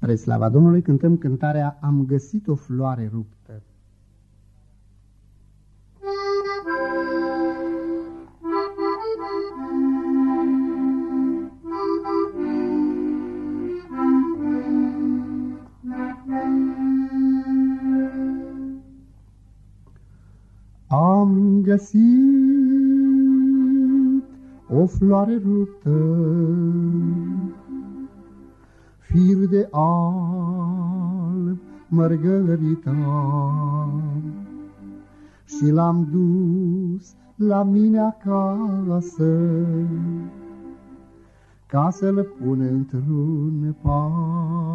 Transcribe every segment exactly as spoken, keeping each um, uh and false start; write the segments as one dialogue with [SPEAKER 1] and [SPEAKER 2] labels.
[SPEAKER 1] Spre slava Domnului cântăm cântarea Am găsit o floare ruptă. Am găsit o floare ruptă, fir de alb mărgăritar, și l-am dus la mine acasă, ca să-l pun într-un pahar.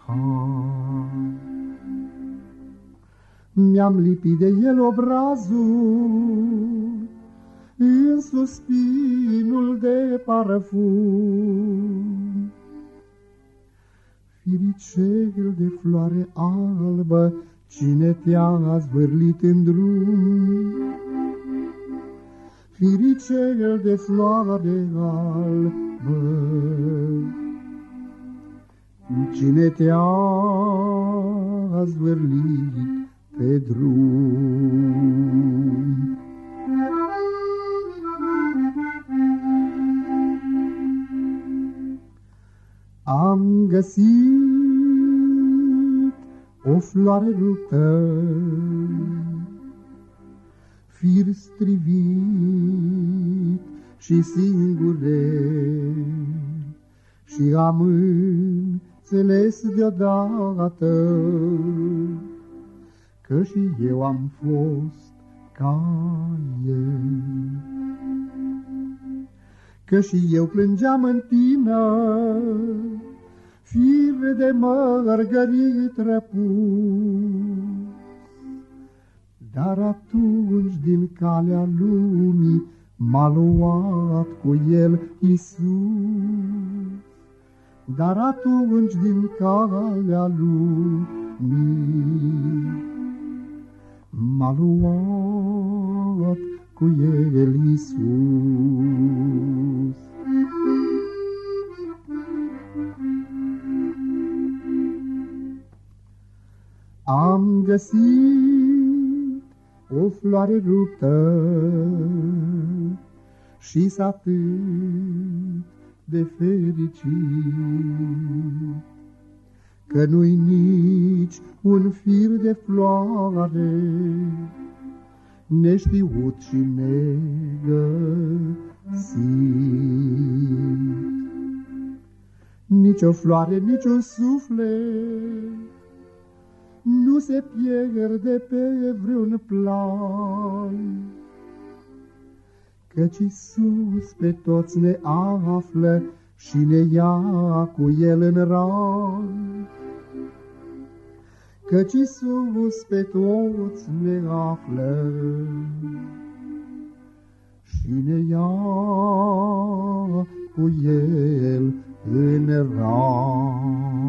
[SPEAKER 1] Mi-am lipit de el obrazul în suspinul de parfum. Firicel de floare albă, cine te-a zvârlit în drum? Firicel de floare albă, cine te-a zvârlit pe drum? Am găsit o floare ruptă, fir strivit și singurel, și am înțeles deodată că și eu am fost ca el, că și eu plângeam în tină, fir de mărgărit răpus. Dar atunci din calea lumii m-a luat cu el Iisus. Dar atunci din calea lumii m-a luat cu el Iisus. Am găsit o floare ruptă și s atât de fericit, că nu-i nici un fir de floare neștiut și negăsit. Nici o floare, nici un suflet nu se pierde pe vreun plai, căci Iisus pe toți ne află și ne ia cu El în rai. Căci Iisus pe toți ne află și ne ia cu El în rai.